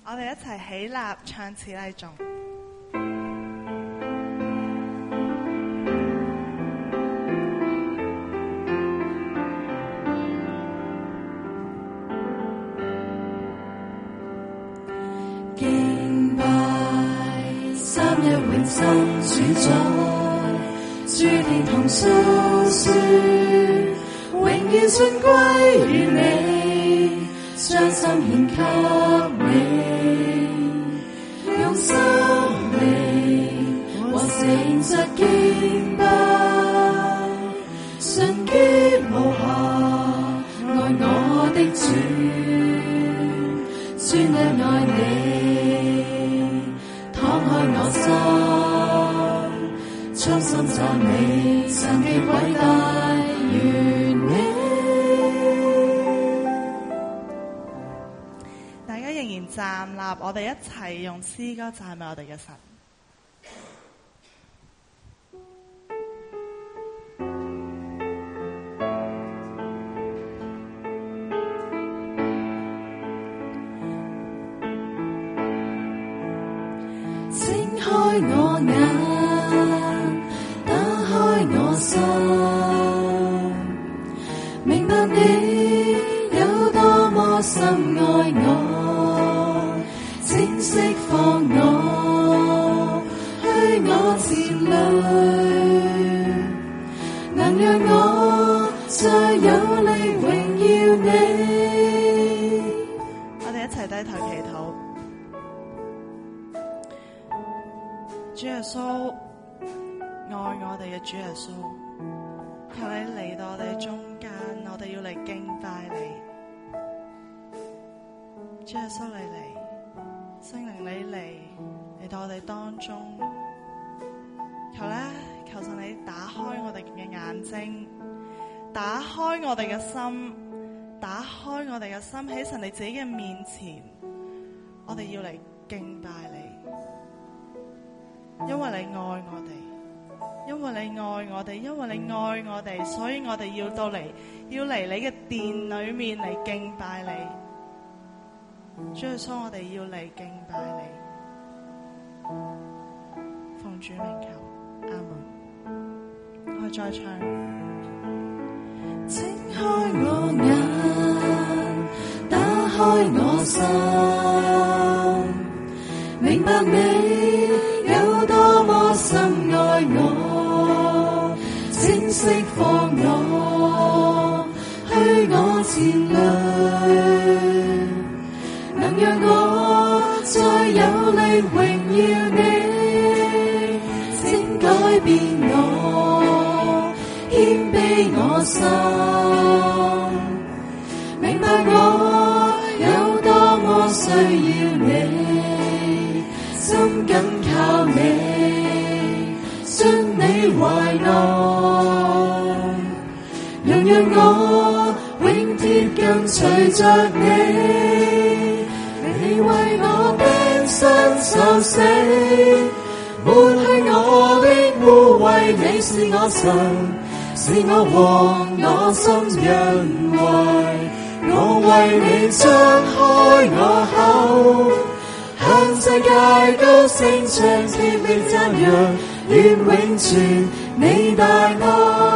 我哋一齊起立唱此禮頌。 敬拜三一永生主宰，諸天同訴說，榮耀尊歸於你，將心獻給你，用生命和誠實敬拜，純潔無瑕愛我的主，專一愛你，敞開我心，衷心讚美神嘅偉大完美。 大家仍然站立，我哋一齊用詩歌讚美我哋嘅神。 睜開我眼，打開我心，明白你有多麼深愛我，請釋放我，去我前淚，能讓我再有力榮耀你。 我哋一齊低頭祈禱。主耶穌，愛我哋嘅主耶穌，求你嚟到我哋中間，我哋要嚟敬拜你。主耶穌，你嚟，聖靈你嚟到我哋當中，求神你打開我哋嘅眼睛，打開我哋嘅心，打開我哋嘅心，喺神你自己嘅面前，我哋要嚟敬拜你。因為你愛我哋，因為你愛我哋，因為你愛我哋，所以我哋要嚟你嘅殿裏面嚟敬拜你。主耶穌，我哋要嚟敬拜你。奉主名求，阿門。我再唱。 睜開我眼，打開我心，明白你有多麼深愛我，請釋放我，去我前淚，能讓我再有力榮耀你，請改變我，謙卑我心，明白我有多麼需要你，心緊靠你，進你懷內，讓我永貼跟隨着你，你為我釘身受死，抹去我的污穢，你是我神。是我王，我心恩惠，我為你張開我口，向世界高聲唱天地讚揚，願永存你大愛。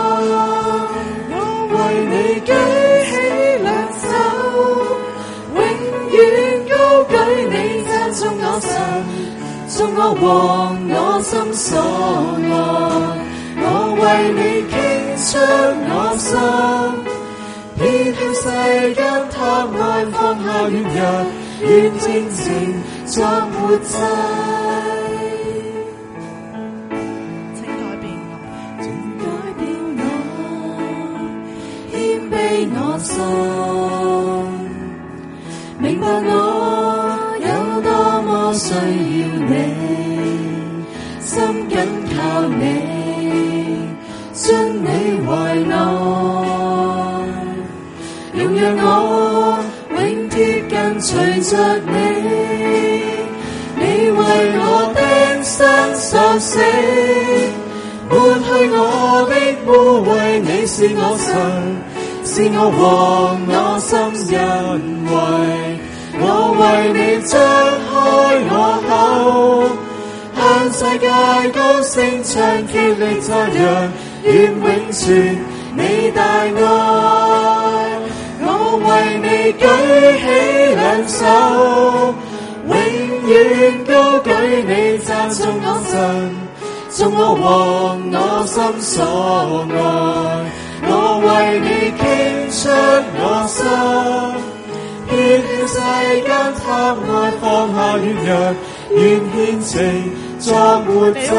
我為你舉起兩手，永遠高舉你，讚頌我神，頌我王，我心所愛。我為你傾出我心，撇去世間貪愛，放下軟弱，願真情作活祭。 請改變我， 請改變我，謙卑我心，明白我有多麼需要你，心緊靠你，進你懷內，讓我永貼跟隨着你，你為我釘身受死，抹去我的污穢，你是我神，是我王，我心恩惠， 我為你張開我口，向世界高聲唱，竭力讚揚，願永存你大愛。我為你舉起兩手，永遠高舉你，讚頌我神，頌我王我心所愛。我為你傾出我心，撇下世間貪愛，放下軟弱，願獻情作活祭。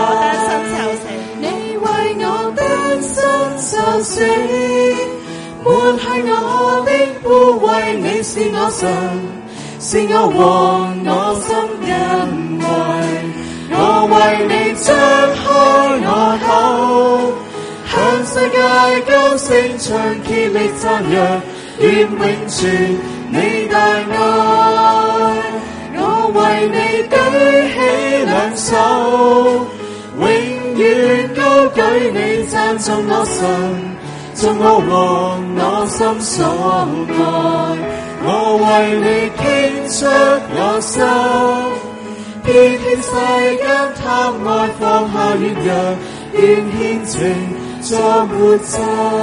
你為我單身受死，抹去我的污穢，你是我神，是我王，我心欣慰。我為你張開我口，向世界高聲唱，竭力讚揚，願永存你大愛。我為你舉起兩手，永遠高舉你，讚頌我神，頌我王，我心所愛。我為你傾出我心，撇棄世間貪愛，放下軟弱，願獻情作活祭。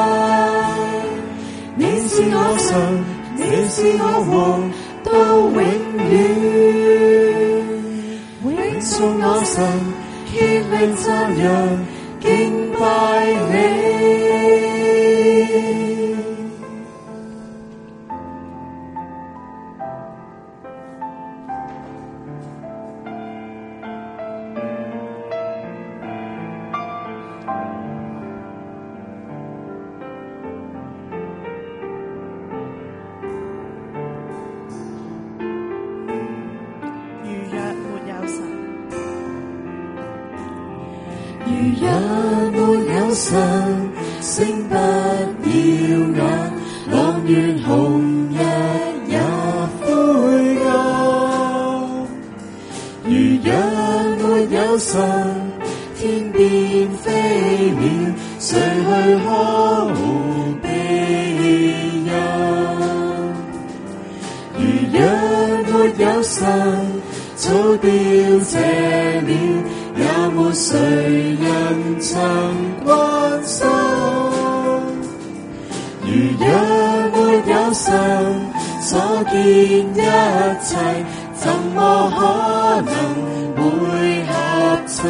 你是我神，你是我王，到永遠。永送我神，竭力讚揚，敬拜你。如若沒有神，星不耀眼，朗月紅日也灰暗。如若沒有神，天邊飛鳥，誰去呵護庇蔭？如若沒有神，早凋謝了，也沒誰人曾關心。如若沒有神，所見一切怎麼可能會合襯？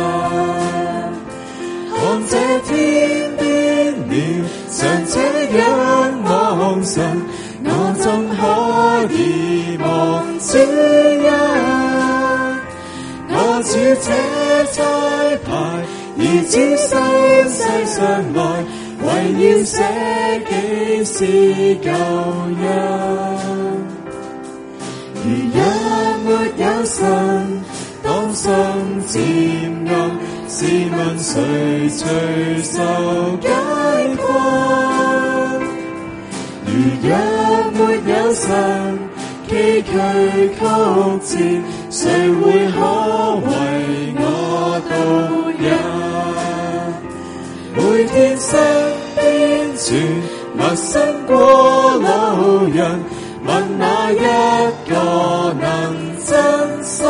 看這天邊鳥，常這樣望神，我怎可以忘主恩？我主這差派，而主世上來，為要捨己施救恩。如若沒有神，當心漸暗，試問誰隨受解困？如若沒有神，崎嶇曲折，誰會可為我導引？每天身邊傳陌生過路人，問哪一個能真心？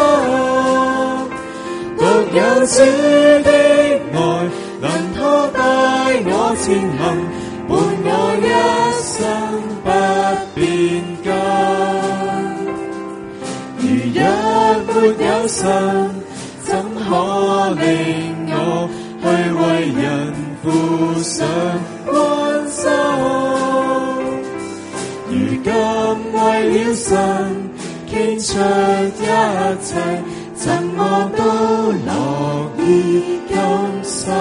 獨有主的愛能拖帶我前行，伴我一生不變更。如若沒有神，怎可令我去為人付上關心？如今為了神傾出一切，怎麼都樂意甘心。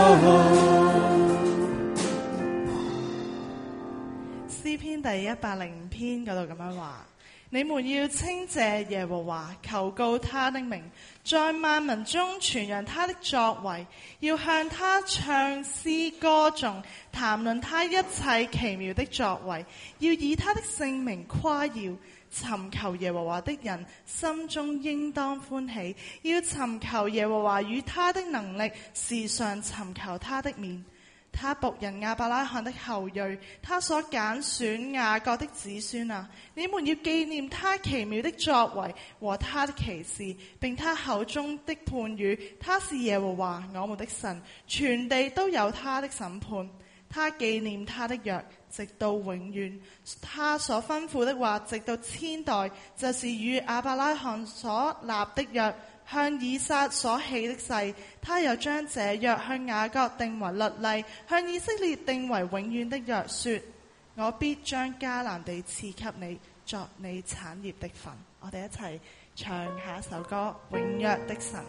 詩篇第105篇嗰度咁樣話：你們要稱謝耶和華，求告他的名，在萬民中傳揚他的作為，要向他唱詩歌頌，談論他一切奇妙的作為，要以他的聖名誇耀。尋求耶和華的人心中應當歡喜，要尋求耶和華與他的能力，時常尋求他的面。 他僕人亞伯拉罕的後裔，他所揀選雅各的子孫啊！你們要紀念他奇妙的作為和他的奇事，並他口中的判語。他是耶和華我們的神，全地都有他的審判。他紀念他的約，直到永遠。他所吩咐的話，直到千代，就是與亞伯拉罕所立的約，向以撒所起的誓。他又將這約向雅各定為律例，向以色列定為永遠的約，說：我必將迦南地賜給你，作你產業的份。我哋一齊唱下一首歌《永約的神》。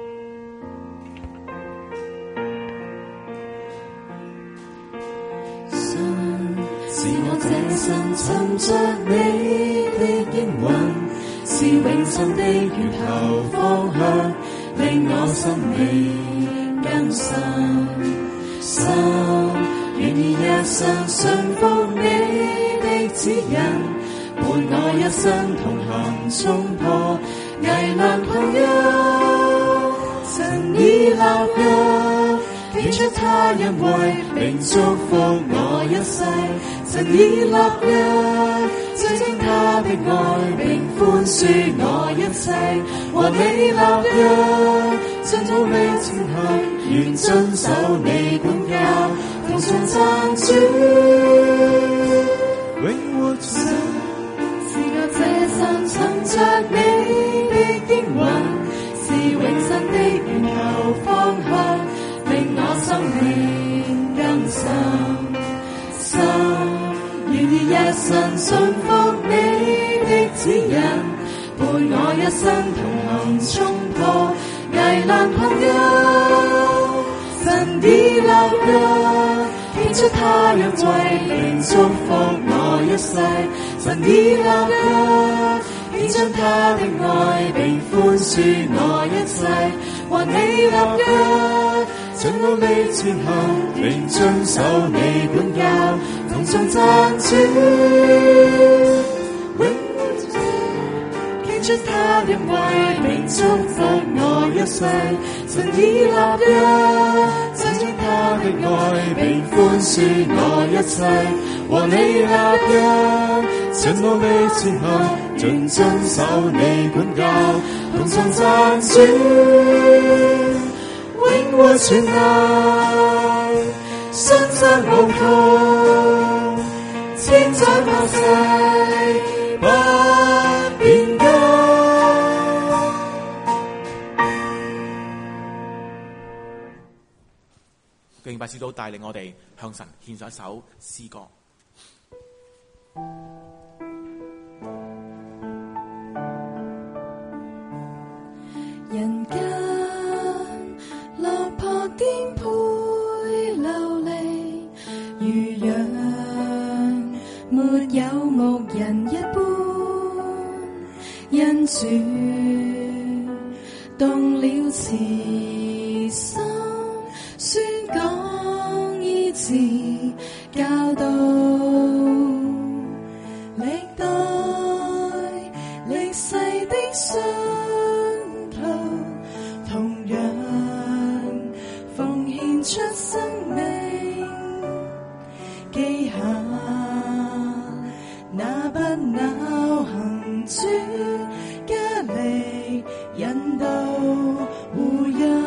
是我這生尋着你的應允，是永生的源頭方向，令我生命更深。心願意一生順服你的指引，伴我一生同行衝破危難困憂。神已立約，顯出他恩惠，並祝福我一世。神已立約，追蹤他的愛，並寬恕我一切。和你立約，盡努力前行，願遵守你管教，同常讚主。永活神，是我這生尋着你的應允，是永生的源頭方向，令我生命更深。願意一生順服你的指引，伴我一生同行衝破危難困憂。神已立約，顯出他恩惠，並祝福我一世。神已立約，顯出他的愛，並寬恕我一切。和你立約，盡努力前行，並遵守你管教，同眾讚主。永活主，顯出他恩惠，並祝福我一世。神已立約，盡出他的愛，並寬恕我一切。和你立約，盡努力前行，盡遵守你管教，同眾讚主。永活全能，信實無窮，千載百世不變更。 敬拜師都帶領我哋向神獻上一首詩歌。 人間落魄顛沛流離，如羊沒有牧人一般，因主動了慈心，宣講醫治教導，歷代歷世的信徒同樣奉獻出生命，記下那不朽行主加力引導護蔭。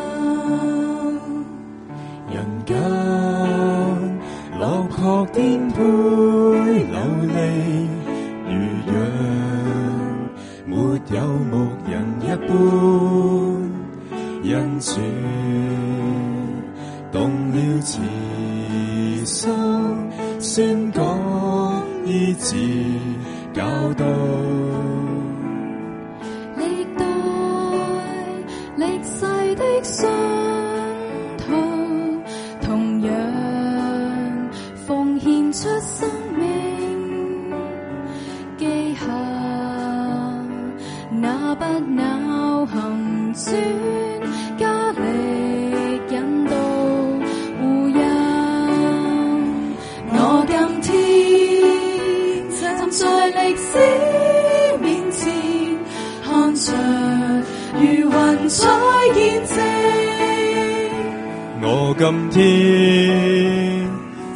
人間落魄顛沛流離，如羊沒有牧人一般，因主動了慈心，宣講醫治教導， 歷代歷世的信徒同樣奉獻出生命，記下那不朽行宣加力引導護蔭。我今天站在歷史面前，看着如雲彩見證。 我今天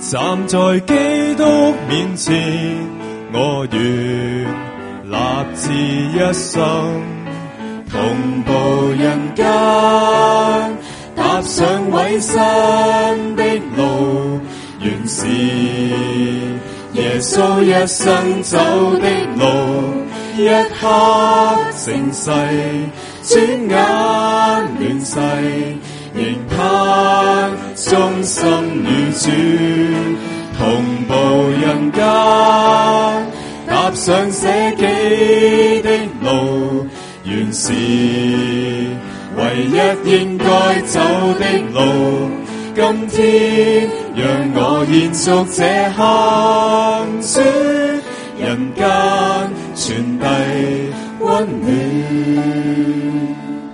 站在基督面前，我願立志一生同步人間，踏上委身的路，原是耶穌一生走的路，一刻成世，轉眼亂世，仍盼忠心與主同步人間，踏上捨己的路，原是唯一應該走的路。今天讓我延續這行書，人間傳遞溫暖。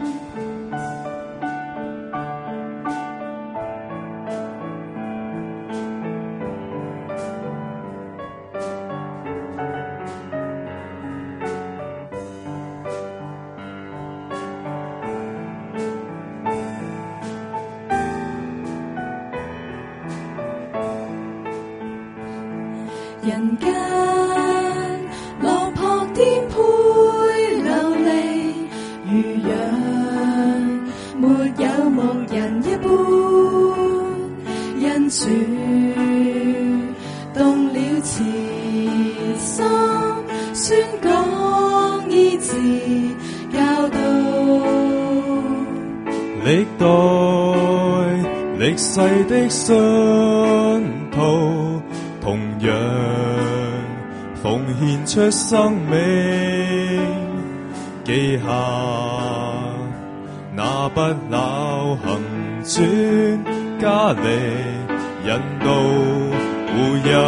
人間落魄顛沛流離，如羊沒有牧人一般，因主動了慈心，宣講醫治教導， 歷代歷世的信徒同樣奉獻出生命，記下那不朽行傳，加力引導護佑。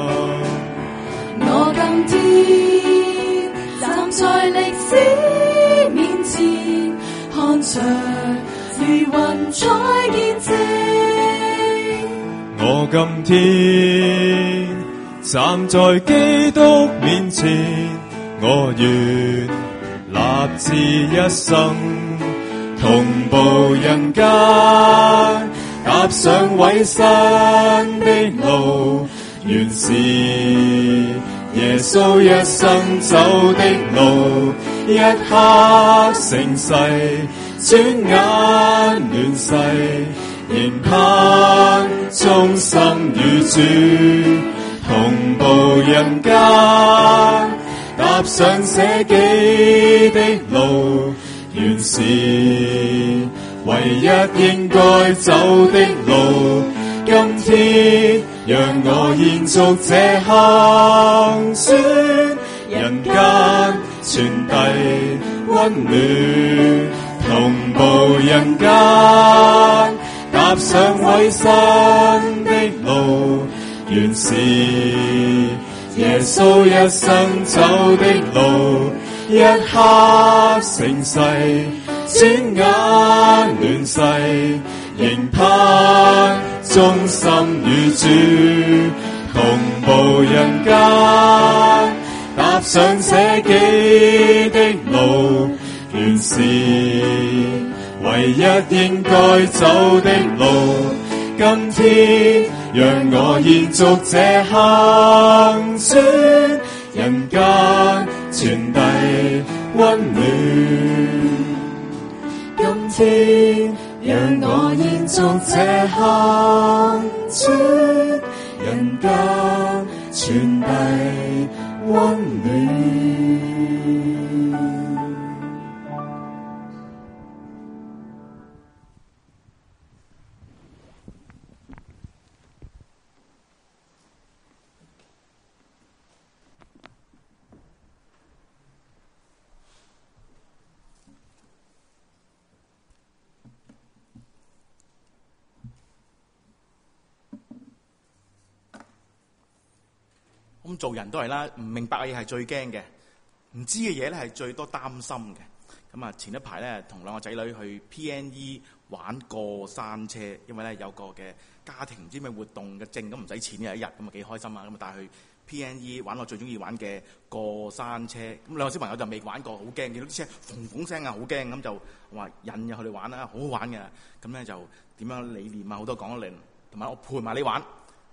我今天站在歷史面前，看着如雲彩見證。 我今天站在基督面前，我願立志一生同步人間，踏上委身的路，原是耶穌一生走的路，一刻成世，轉眼亂世，仍盼忠心與主同步人間，踏上捨己的路，原是唯一應該走的路。今天讓我延續這行書，人間傳遞溫暖，同步人間，踏上委身的路，原是耶穌一生走的路，一刻成世，轉眼亂世，仍盼忠心與主同步人間，踏上捨己的路，原是唯一應該走的路。今天讓我延續這行書，人間傳遞溫暖。今天讓我延續這行書，人間傳遞溫暖。 咁做人都係啦，唔明白嘅嘢係最驚嘅，唔知嘅嘢咧係最多擔心嘅。咁啊，前一排咧同兩個仔女去 PNE 玩過山車，因為咧有個嘅家庭唔知咩活動嘅證，咁唔使錢嘅一日，咁啊幾開心啊！咁啊帶去 PNE 玩我最中意玩嘅過山車。咁兩個小朋友就未玩過，好驚，見到啲車嘭嘭聲啊，好驚，咁就話引入佢哋玩啦，好好玩嘅。咁咧就點樣理念啊，好多講理念，同埋我陪埋你玩。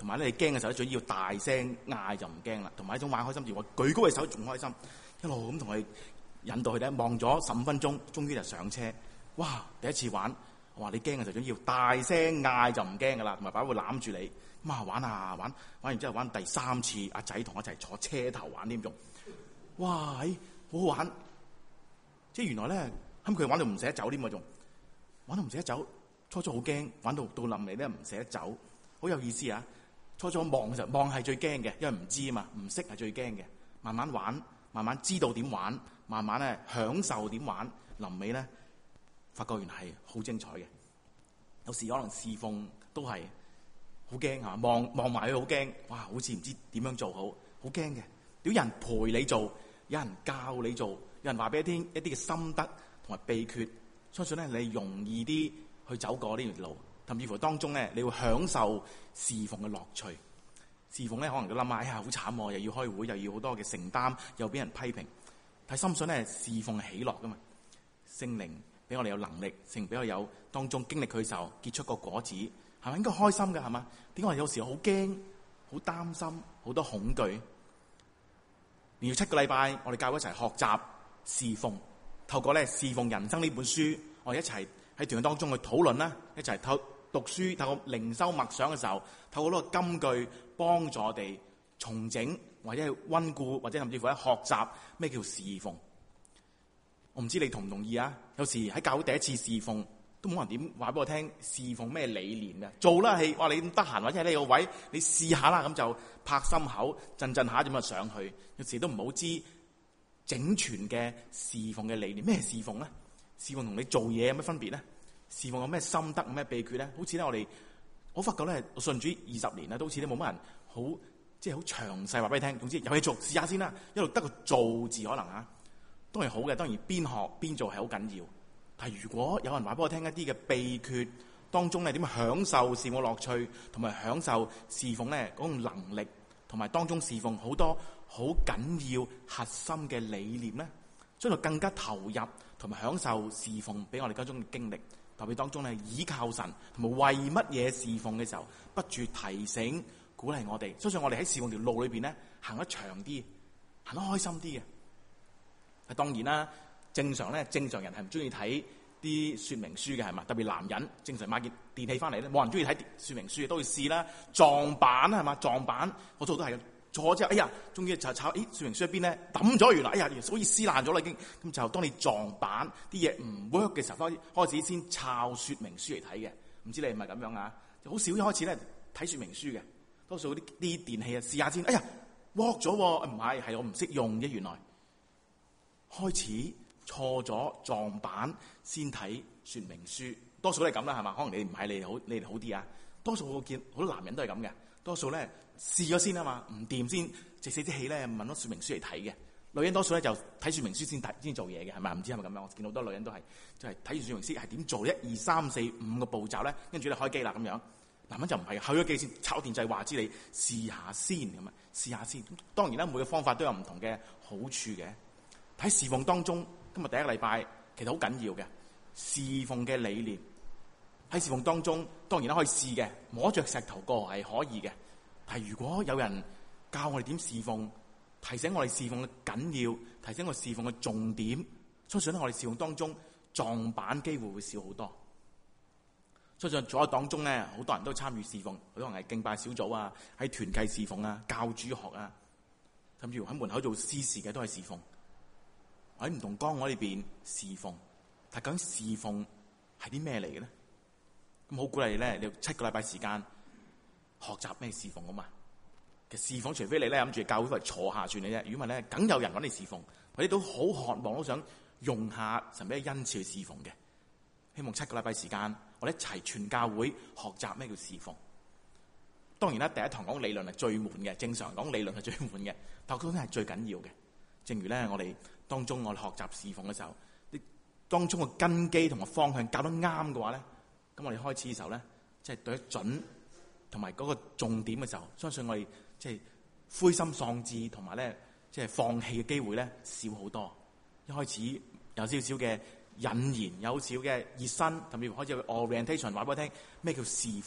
同埋咧你驚嘅時候咧，最要大聲嗌就唔驚啦。同埋一種玩開心，我舉高隻手仲開心，一路咁同佢引導佢咧，望咗15分鐘，終於就上車。哇！第一次玩，我話你驚嘅時候，最要大聲嗌就唔驚噶啦，同埋爸爸會攬住你。咁啊玩啊玩完之後玩第3次，阿仔同我一齊坐車頭玩添仲。哇！好好玩，即係原來咧，咁佢玩到唔捨得走添喎，仲玩到唔捨得走。初初好驚，玩到臨嚟咧唔捨得走，好有意思啊！初初望嘅時候，望係最驚嘅，因為唔知啊嘛，唔識係最驚嘅。慢慢玩，慢慢知道點玩，慢慢咧享受點玩，臨尾咧發覺原來係好精彩嘅。有時可能侍奉都係好驚嚇，望埋佢好驚，哇！好似唔知點樣做好，好驚嘅。有人陪你做，有人教你做，有人話俾你聽一啲嘅心得同埋秘訣，相信咧你容易啲去走過呢條路，甚至乎當中咧你會享受侍奉嘅樂趣。侍奉咧可能都諗下，哎呀好慘喎，又要開會，又要好多嘅承擔，又俾人批評。但係深信咧侍奉係喜樂噶嘛，聖靈俾我哋有能力，聖靈俾我哋有當中經歷佢嘅時候結出個果子，係咪應該開心嘅係嘛？點解我哋有時好驚、好擔心、好多恐懼？連續7個禮拜，我哋教會一齊學習侍奉，透過咧侍奉人生呢本書，我哋一齊喺團當中去討論啦，一齊讀書，透過靈修默想嘅時候，透過嗰個金句幫助我哋重整，或者係溫故，或者甚至乎咧學習咩叫侍奉。我唔知你同唔同意啊？有時喺教會第一次侍奉，都冇人點話俾我聽侍奉咩理念嘅，做啦係話你咁得閒，或者喺呢個位你試下啦，咁就拍心口震下咁就上去。有時都唔好知整全嘅侍奉嘅理念。咩侍奉咧？侍奉同你做嘢有咩分別咧？侍奉有咩心得、有咩秘訣咧？好似咧我發覺咧，我信主20年啦，都好似咧冇乜人好即係好詳細話俾你聽。總之有嘢做，試下先啦。一路得個做字可能嚇，當然好嘅。當然邊學邊做係好緊要。但係如果有人話俾我聽一啲嘅秘訣，當中咧點樣享受侍奉樂趣，同埋享受侍奉咧嗰種能力，同埋當中侍奉好多好緊要核心嘅理念咧，將來更加投入同埋享受侍奉俾我哋嗰種經歷。特別當中咧倚靠神，同埋為乜嘢侍奉嘅時候，不住提醒鼓勵我哋，相信我哋喺侍奉條路裏邊咧行得長啲，行得開心啲嘅。當然啦，正常人係唔中意睇啲說明書嘅，係嘛？特別男人正常買件電器翻嚟咧，冇人中意睇說明書，都會試啦。撞板係嘛？撞板我做都係坐咗之後，哎呀，終於就炒，說明書喺邊咧？抌咗，原來哎呀，好似撕爛咗啦已經。咁就當你撞板啲嘢唔 work 嘅時候，開始先抄說明書嚟睇嘅。唔知你係咪咁樣啊？就好少一開始咧睇說明書嘅，多數啲電器啊試下先。哎呀 work 咗喎，唔係我唔識用啫。原來開始錯咗撞板先睇說明書，多數都係咁啦，係嘛？可能你唔係你哋好啲啊。多數我見好多男人都係咁嘅，多數咧。試咗先啊嘛，唔掂先直死啲氣咧，問咗說明書嚟睇嘅。女人多數咧就睇說明書先做嘢嘅，係咪？唔知係咪咁樣？我見好多女人都係就係睇住說明書係點做1、2、3、4、5個步驟咧，跟住咧開機啦咁樣。男人就唔係開咗機先炒電掣，話知你試下先咁啊，試下先。當然啦，每個方法都有唔同嘅好處嘅。喺侍奉當中，今日第一個禮拜其實好緊要嘅侍奉嘅理念。喺侍奉當中，當然啦可以試嘅，摸着石頭過係可以嘅。但係如果有人教我哋點侍奉，提醒我哋侍奉嘅緊要，提醒我哋侍奉嘅重點，相信咧我哋侍奉當中撞板機會會少好多。相信在當中咧，好多人都參與侍奉，可能係敬拜小組啊，喺團契侍奉啊，教主學啊，甚至乎喺門口做司事嘅都係侍奉，喺唔同崗位裏邊侍奉。但究竟侍奉係啲咩嚟嘅咧？咁好鼓勵咧，你有7個禮拜時間。學習咩侍奉啊嘛？其實侍奉除非你咧諗住教會坐下算嘅啫，如果唔係咧，梗有人揾你侍奉，我哋都好渴望都想用下神俾恩賜去侍奉嘅。希望7個禮拜時間，我哋一齊全教會學習咩叫侍奉。當然啦，第一堂講理論係最悶嘅，正常講理論係最悶嘅，但係嗰啲係最緊要嘅。正如咧，我哋當中我哋學習侍奉嘅時候，你當中嘅根基同埋方向教得啱嘅話咧，咁我哋開始嘅時候咧，即係對得準。同埋嗰個重點嘅時候，相信我哋即係灰心喪志，同埋咧即係放棄嘅機會咧少好多。一開始有少少嘅引言，有少少嘅熱身，甚至開始有 orientation 話俾我聽咩叫侍奉，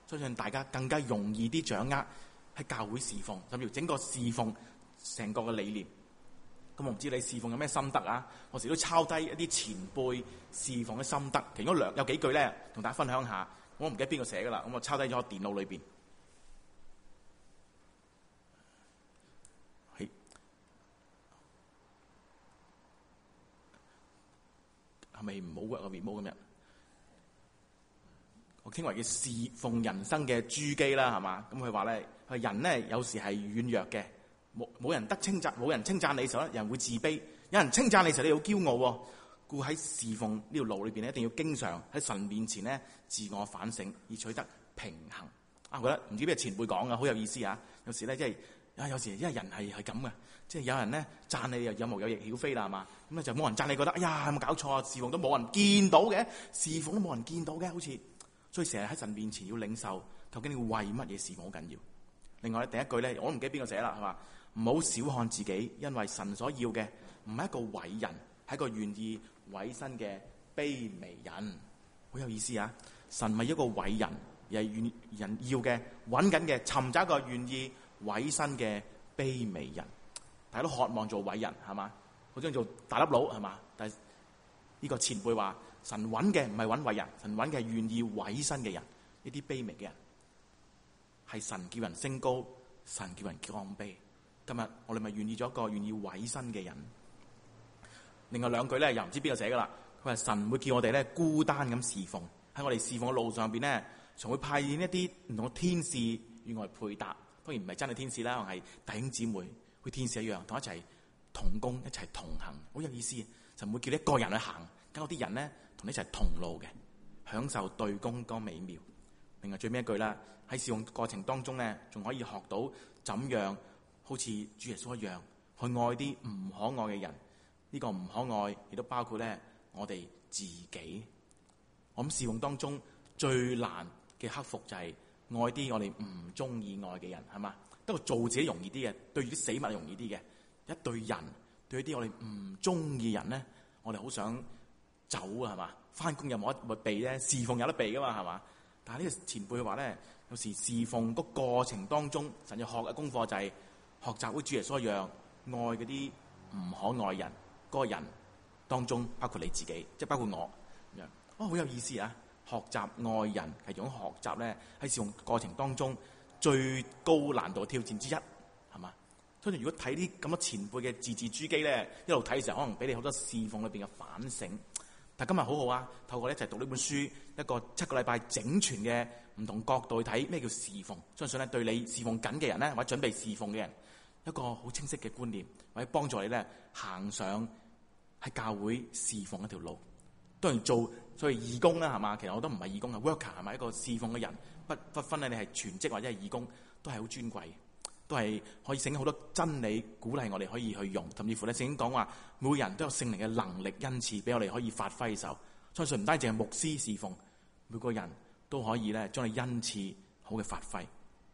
相信大家更加容易啲掌握喺教會侍奉，甚至乎整個侍奉成個嘅理念。咁我唔知你侍奉有咩心得啊？我時都抄低一啲前輩侍奉嘅心得，其中有幾句咧，同大家分享下。我唔記得邊個寫噶啦，咁我抄低咗電腦裏邊。係咪唔好 work 個 remote 咁樣？我稱為嘅侍奉人生嘅珠璣啦，係嘛？咁佢話咧，人咧有時係軟弱嘅，冇人得稱讚，冇人稱讚你嘅時候咧，人會自卑；有人稱讚你嘅時候，你好驕傲喎。故喺侍奉呢條路裏邊咧，一定要經常喺神面前咧自我反省，而取得平衡。我覺得唔知邊個前輩講嘅，好有意思啊！有時咧，即係有時因為人係咁嘅，即係有人咧讚你又有毛有翼曉飛啦，係嘛？咁咧就冇人讚你，覺得哎呀有冇搞錯啊？侍奉都冇人見到嘅，侍奉都冇人見到嘅，好似所以成日喺神面前要領受，究竟你會為乜嘢侍奉好緊要？另外咧，第一句咧，我都唔記得邊個寫啦，係嘛？唔好小看自己，因為神所要嘅唔係一個偉人，係一個願意委身嘅卑微人。好有意思啊！神唔係一個偉人，而係人要嘅揾緊嘅，尋找一個願意委身嘅卑微人。大家都渴望做偉人，係嘛？好想做大粒佬，係嘛？但係呢個前輩話，神揾嘅唔係揾偉人，神揾嘅係願意委身嘅人，呢啲卑微嘅人。係神叫人升高，神叫人降卑。今日我哋咪願意咗一個願意委身嘅人。另外兩句咧，又唔知邊個寫噶啦。佢話神會叫我哋咧孤單咁侍奉，喺我哋侍奉嘅路上邊咧，仲會派遣一啲唔同嘅天使與我哋配搭。當然唔係真係天使啦，可能係弟兄姊妹，好似天使一樣，同一齊同工，一齊同行，好有意思。神唔會叫你一個人去行，跟嗰啲人咧同你一齊同路嘅，享受對工嗰美妙。另外最尾一句啦，喺侍奉過程當中咧，仲可以學到怎樣好似主耶穌一樣去愛啲唔可愛嘅人。呢個唔可愛亦都包括咧我哋自己。我諗侍奉當中最難嘅克服就係愛啲我哋唔中意愛嘅人，係嘛？不過做自己容易啲嘅，對住啲死物容易啲嘅。一對人對啲我哋唔中意人咧，我哋好想走啊，係嘛？翻工又冇得避咧，侍奉有得避噶嘛，係嘛？但係呢個前輩話咧，有時侍奉個過程當中，神要學嘅功課就係學習好似主耶穌一樣，愛嗰啲唔可愛人。嗰個人當中包括你自己，即係包括我咁樣。好有意思啊！學習愛人係種學習咧，喺侍奉過程當中最高難度嘅挑戰之一，係嘛？所以如果睇啲咁多前輩嘅字字珠璣咧，一路睇嘅時候，可能俾你好多侍奉裏邊嘅反省。但今日好好啊，透過一齊讀呢本書，一個7個禮拜整全嘅唔同角度去睇咩叫侍奉，相信咧對你侍奉緊嘅人咧，或者準備侍奉嘅人，一個好清晰嘅觀念，或者幫助你咧行上喺教會侍奉一條路。當然做所謂義工啦，係嘛？其實我都唔係義工啊 ，worker 係咪一個侍奉嘅人？不分咧，你係全職或者係義工，都係好尊貴，都係可以醒好多真理，鼓勵我哋可以去用。甚至乎咧，聖經講話，每個人都有聖靈嘅能力恩賜，俾我哋可以發揮嘅時候，相信唔單止係牧師侍奉，每個人都可以咧將你恩賜好嘅發揮。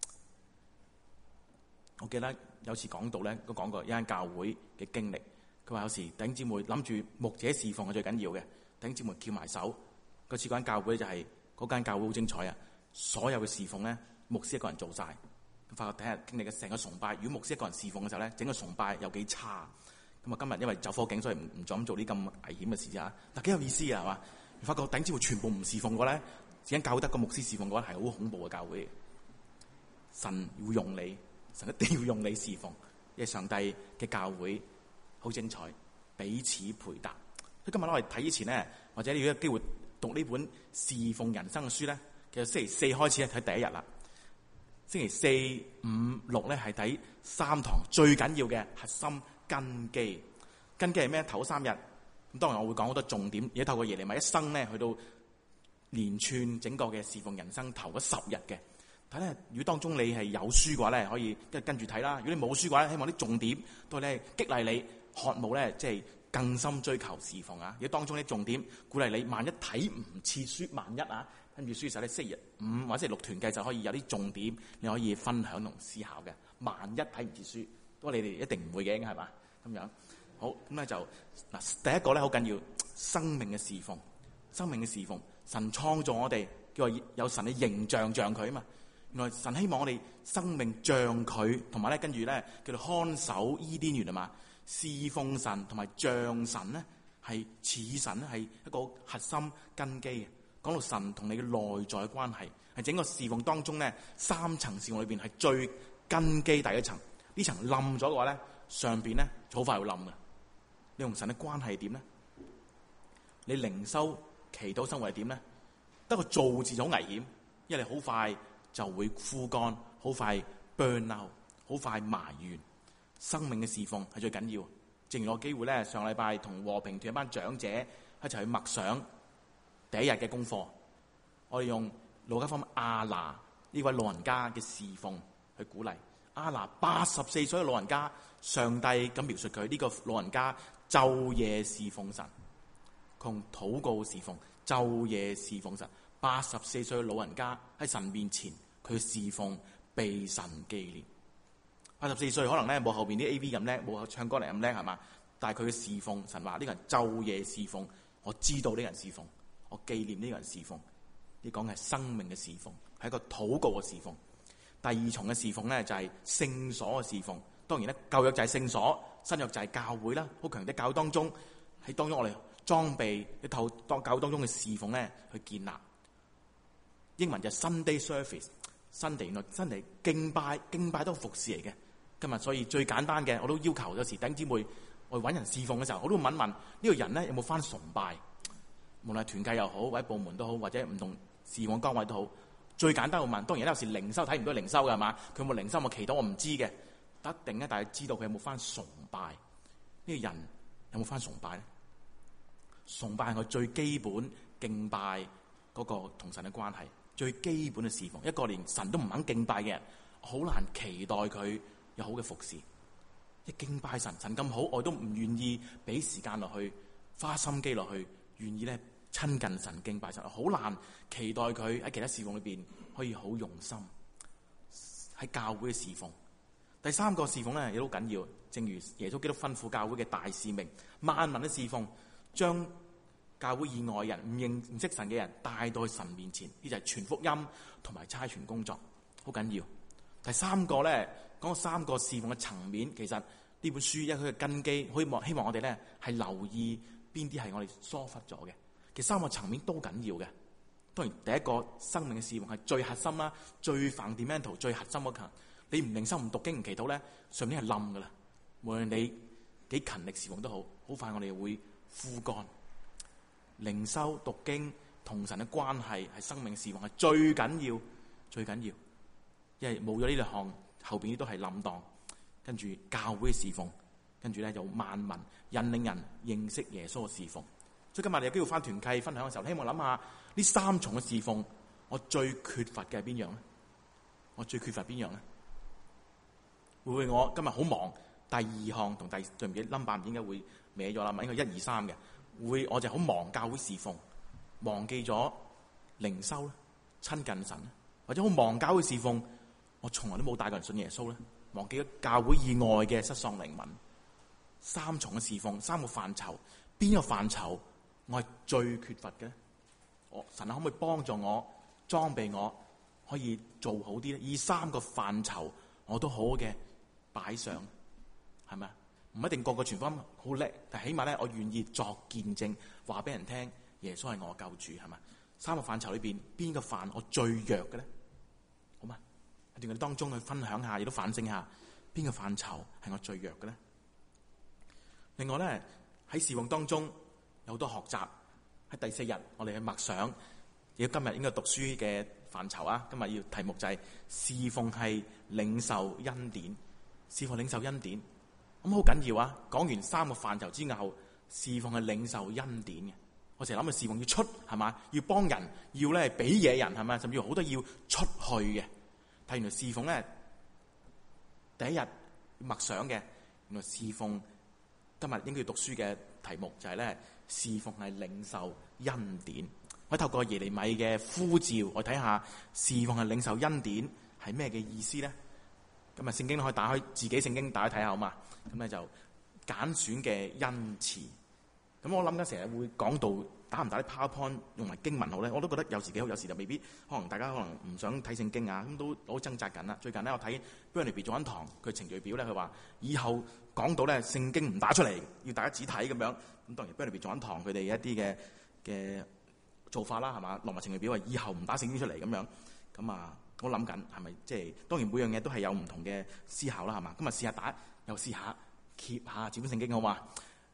我記得有次講到咧，都講過一間教會嘅經歷。佢話有時弟兄姊妹諗住牧者侍奉係最緊要嘅，弟兄姊妹翹埋手。嗰次嗰間教會就係嗰間教會好精彩啊！所有嘅侍奉咧，牧師一個人做晒。發覺第一日經歷嘅成個崇拜，如果牧師一個人侍奉嘅時候咧，整個崇拜有幾差。咁啊，今日因為走火警，所以唔再咁做啲咁危險嘅事啫。但幾有意思啊，係嘛？發覺弟兄姊妹全部唔侍奉嘅話咧，只間教會得個牧師侍奉嘅話係好恐怖嘅教會。神會用你，神一定要用你侍奉，因為上帝嘅教會好精彩，彼此配搭。所以今日我哋睇之前咧，或者你有機會讀呢本侍奉人生嘅書咧，其實星期4開始咧睇第一日啦。星期4、5、6咧係睇3堂最緊要嘅核心根基。根基係咩？頭3日咁，當然我會講好多重點，而家透過耶利米一生咧，去到連串整個嘅侍奉人生頭嗰10日嘅。但係咧，如果當中你係有書嘅話咧，可以跟住睇啦。如果你冇書嘅話咧，希望啲重點都係咧激勵你渴慕咧，即係更深追求侍奉啊！如果當中啲重點鼓勵你，萬一睇唔切書，萬一啊，跟住書時候咧，星期5或者星期6團契就可以有啲重點，你可以分享同思考嘅。萬一睇唔切書，不過你哋一定唔會嘅，係嘛？咁樣好咁咧就嗱，第一個咧好緊要，生命嘅侍奉，生命嘅侍奉，神創造我哋叫做有神嘅形象像佢啊嘛。原來神希望我哋生命像佢，同埋咧跟住咧叫做看守伊甸園啊嘛，侍奉神同埋像神咧係似神咧係一個核心根基嘅。講到神同你嘅內在關係，係整個侍奉當中咧3層侍奉裏邊係最根基第一層。呢層冧咗嘅話咧，上邊咧好快會冧嘅。你同神嘅關係點咧？你靈修祈禱生活係點咧？得個做字就好危險，因為你好快就會枯乾，好快 burn out， 好快埋怨。生命嘅侍奉係最緊要。正如我機會咧，上禮拜同和平團一班長者一齊去默想第一日嘅功課。我哋用路加福音亞拿呢位老人家嘅侍奉去鼓勵。亞拿84歲嘅老人家，上帝咁描述佢呢個老人家晝夜侍奉神，同禱告侍奉，晝夜侍奉神。84歲嘅老人家喺神面前，佢侍奉被神紀念。84歲可能咧冇後邊啲 AV 咁叻，冇唱歌嚟咁叻係嘛？但係佢嘅侍奉，神話呢個人晝夜侍奉，我知道呢個人侍奉，我紀念呢個人侍奉。呢講嘅係生命嘅侍奉，係一個禱告嘅侍奉。第二重嘅侍奉咧就係聖所嘅侍奉。當然咧舊約就係聖所，新約就係教會啦。好強調教會當中喺當中我哋裝備去透當教會當中嘅侍奉咧去建立。英文就係 Sunday service，Sunday 原來真係敬拜都係服侍嚟嘅。今日所以最簡單嘅我都要求有時弟兄姊妹我揾人侍奉嘅時候，我都會問呢個人咧有冇返崇拜，無論係團契又好，或者部門都好，或者唔同侍奉崗位都好。最簡單會問，當然有時靈修睇唔到靈修嘅係嘛？佢有冇靈修我祈禱我唔知嘅，一定咧，但係知道佢有冇返崇拜。呢個人有冇返崇拜咧？崇拜係我最基本敬拜嗰個同神嘅關係，最基本嘅侍奉。一個連神都唔肯敬拜嘅人，好難期待佢有好嘅服侍。一敬拜神，神咁好，我都唔願意俾時間落去，花心機落去，願意咧親近神敬拜神，好難期待佢喺其他侍奉裏邊可以好用心喺教會嘅侍奉。第三個侍奉咧亦都緊要，正如耶穌基督吩咐教會嘅大使命，萬民嘅侍奉，將教會以外人唔識神嘅人帶到去神面前，呢就係傳福音同埋差傳工作，好緊要。第三個咧講3個侍奉嘅層面，其實呢本書一個嘅根基，希望我哋咧係留意邊啲係我哋疏忽咗嘅。其實3個層面都緊要嘅。當然第一個生命嘅侍奉係最核心啦，最 fundamental 最核心嗰層。你唔靈修唔讀經唔祈禱咧，上面係冧噶啦。無論你幾勤力侍奉都好，好快我哋會枯乾。靈修讀經同神嘅關係係生命侍奉係最緊要，最緊要。因為冇咗呢兩項，後邊都係冧檔。跟住教會嘅侍奉，跟住咧有萬民引領人認識耶穌嘅侍奉。所以今日你有機會翻團契分享嘅時候，希望諗下呢3重嘅侍奉，我最缺乏嘅係邊樣咧？我最缺乏邊樣咧？會唔會我今日好忙？第2項同對唔住 number 唔應該會歪咗啦，咪應該1、2、3嘅。會我就好忙教會侍奉，忘記咗靈修咧，親近神咧，或者好忙教會侍奉，我從來都冇帶過人信耶穌咧，忘記咗教會以外嘅失喪靈魂。3重嘅侍奉，3個範疇，邊個範疇我係最缺乏嘅咧？神可唔可以幫助我裝備我，可以做好啲咧？以3個範疇我都好好嘅擺上，係咪啊？唔一定個個傳福音好叻，但起碼咧我願意作見證，話俾人聽耶穌係我救主，係咪？3個範疇裏邊邊個範我最弱嘅咧？好嘛？喺段當中去分享下，亦都反省下邊個範疇係我最弱嘅咧？另外咧喺侍奉當中有好多學習。喺第4日我哋去默想，亦都今日應該讀書嘅範疇啊。今日要題目就係侍奉係領受恩典，侍奉領受恩典。咁好緊要啊！講完3個範疇之後，侍奉係領受恩典嘅。我成日諗住侍奉要出係嘛，要幫人，要咧俾嘢人係嘛，甚至好多要出去嘅。睇原來侍奉咧第1日默想嘅，原來侍奉今日應該要讀書嘅題目就係咧侍奉係領受恩典。我透過耶利米嘅呼召，我睇下侍奉係領受恩典係咩嘅意思咧？咁啊，聖經都可以打開自己聖經，大家睇下好嘛？咁咧就揀選嘅恩賜。咁我諗緊成日會講到打唔打啲 PowerPoint 用埋經文好咧？我都覺得有時幾好，有時就未必。可能大家可能唔想睇聖經啊，咁都好掙扎緊啦。最近咧我睇 Bernie 做緊堂，佢程序表咧佢話以後講到咧聖經唔打出嚟，要大家只睇咁樣。咁當然 Bernie 做緊堂佢哋一啲嘅做法啦，係嘛？落埋程序表話以後唔打聖經出嚟咁樣。咁啊，我諗緊係咪即係當然每樣嘢都係有唔同嘅思考啦，係嘛？咁啊試下打，又試下揭下這本聖經好嘛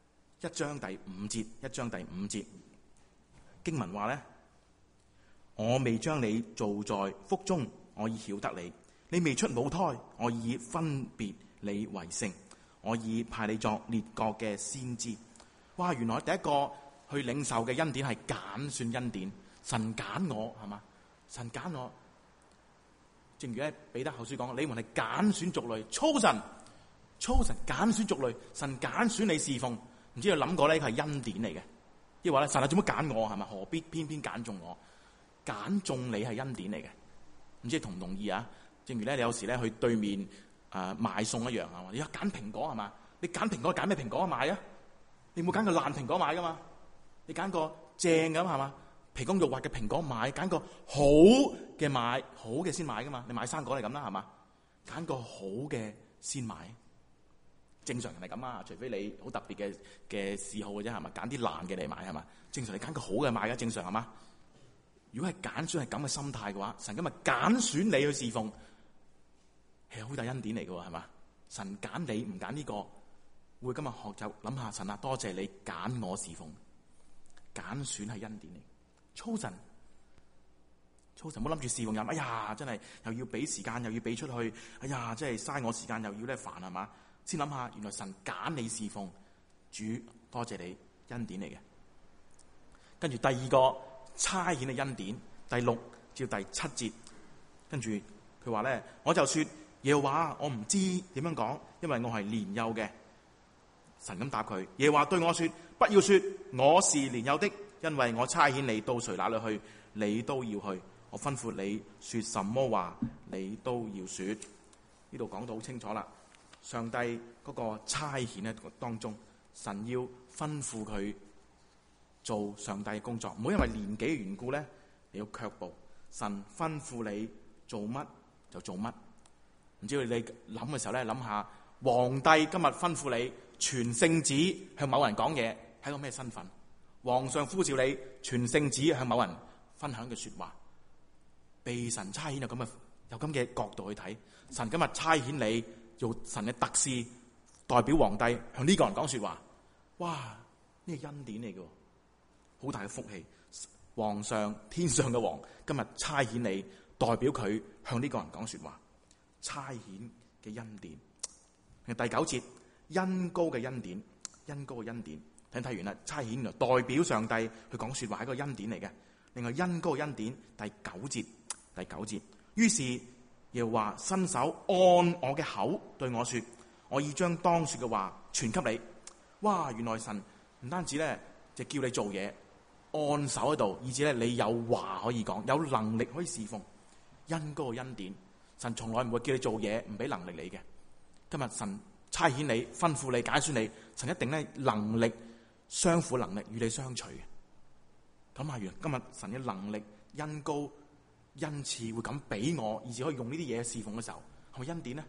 ？1章第5節，1章第5節。經文話咧，我未將你造在腹中，我已曉得你；你未出母胎，我已分別你為聖，我已派你作列國嘅先知。哇！原來第一個去領受嘅恩典係揀選恩典，神揀我係嘛？神揀我，正如咧彼得後書講，你們係揀選族類，chosen 揀選族類，神揀選你侍奉。唔知有諗過呢個係恩典嚟嘅。即係話咧，神啊，做乜揀我係咪？何必偏偏揀中我？揀中你係恩典嚟嘅，唔知你同唔同意啊？正如咧，你有時咧去對面買餸一樣啊，你揀蘋果係嘛？你揀蘋果揀咩蘋果買啊？你冇揀個爛蘋果買噶嘛？你揀個正咁係嘛？皮光肉滑嘅蘋果買，揀個好嘅買，好嘅先買噶嘛？你買生果係咁啦係嘛？揀個好嘅先買。正常人係咁啊，除非你好特別嘅嗜好嘅啫，係嘛？揀啲爛嘅嚟買係嘛？正常你揀個好嘅買嘅，正常係嘛？如果係揀選係咁嘅心態嘅話，神今日揀選你去侍奉，係好大恩典嚟嘅喎，係嘛？神揀你唔揀呢個，會今日學習諗下，神啊，多謝你揀我侍奉，揀選係恩典嚟。chosen，唔好諗住侍奉人，哎呀，真係又要俾時間，又要俾出去，哎呀，真係嘥我時間，又要咧煩係嘛？先諗下，原來神揀你侍奉，主多謝你恩典嚟嘅。跟住第二個差遣嘅恩典，第6至第7節，跟住佢話咧，我就說耶和華，我唔知點樣講，因為我係年幼嘅。神咁答佢，耶和華對我說，不要說我是年幼的，因為我差遣你到誰那裏去，你都要去。我吩咐你說什麼話，你都要說。呢度講到好清楚啦。上帝嗰個差遣咧當中，神要吩咐佢做上帝嘅工作，唔好因為年紀嘅緣故咧，你要卻步。神吩咐你做乜就做乜。唔知你諗嘅時候咧，諗下皇帝今日吩咐你傳聖旨向某人講嘢，係個咩身份？皇上呼召你傳聖旨向某人分享嘅說話，被神差遣有咁嘅角度去睇。神今日差遣你做神嘅特使，代表皇帝向呢個人講說話，哇！呢個恩典嚟嘅，好大嘅福氣。皇上天上嘅王今日差遣你，代表佢向呢個人講說話，差遣嘅恩典。第9節，恩膏嘅恩典，恩膏嘅恩典。睇完啦，差遣代表上帝去講說話係一個恩典嚟嘅。另外恩膏嘅恩典，第9節，於是耶和華伸手按我嘅口對我說，我已將當說嘅話傳給你。哇！原來神唔單止咧就叫你做嘢，按手喺度，以至咧你有話可以講，有能力可以侍奉。恩膏嘅恩典，神從來唔會叫你做嘢唔俾能力你嘅。今日神差遣你，吩咐你，揀選你，神一定咧能力相符，能力與你相隨嘅。咁啊，原來今日神嘅能力恩膏恩賜會咁俾我，以至可以用呢啲嘢侍奉嘅時候，係咪恩典呢？